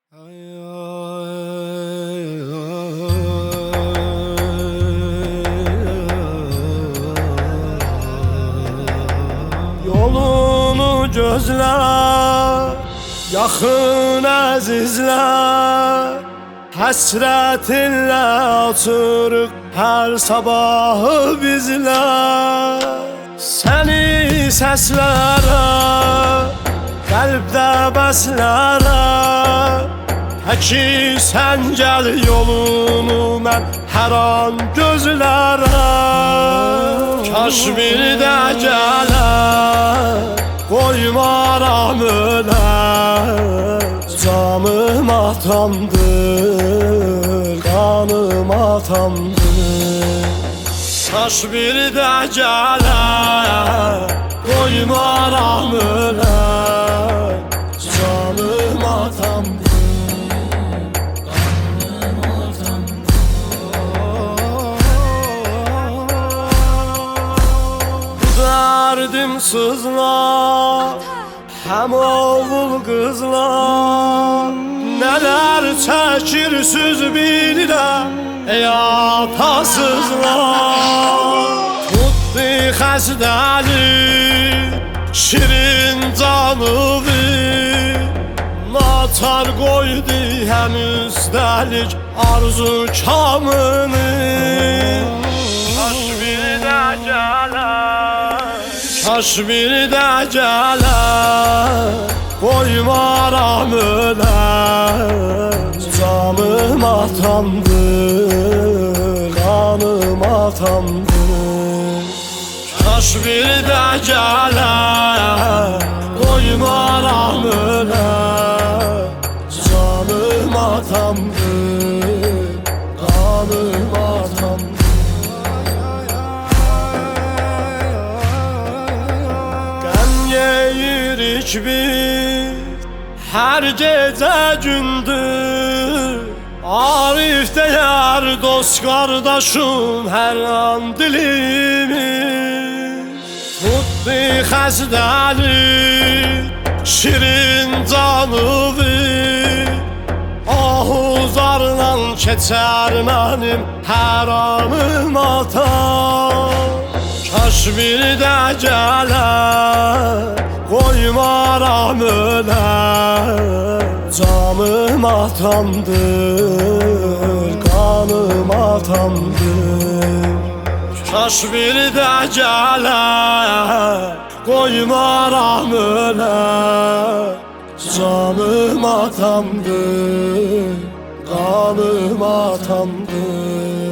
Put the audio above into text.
Yolunu gözler, yakın əzizlər, həsrətinlə açırıq hər sabahı bizlər. Səni səslərə, qəlbdə bəslərə, həki sən gəl yolunu mən hər an gözlərəm. Kaş bir də gələ, qoymaram ölə, canım atamdır, qanım atamdır. Kaş bir də gələ, qoymaram ölə, canım atamdır. Dərdim sızlar, həm oğul qızlar, nələr çəkirsiz bilirəm ey atasızlar. Tutdu xəstəli, şirin canıvi, naçar qoydu həm üstəlik arzu kamını. Kaş bir də gələ, kaş bir də gələ, qoymaram ölə, canım atamdır, qanım atamdır. Kaş bir də gələ, qoymaram ölə, canım atamdır, qanım atamdır. Yeyirik biz hər gecə gündür, Arif deyər dost qardaşım hər an dilimiz. Tutdu xəstəli, şirin canıvi, ahuzarla keçər mənim hər anım atam. Kaş bir də gələ, qoymaram ölə, canım atamdır, qanım atamdır. Kaş bir də gələ, qoymaram ölə, canım atamdır, qanım atamdır.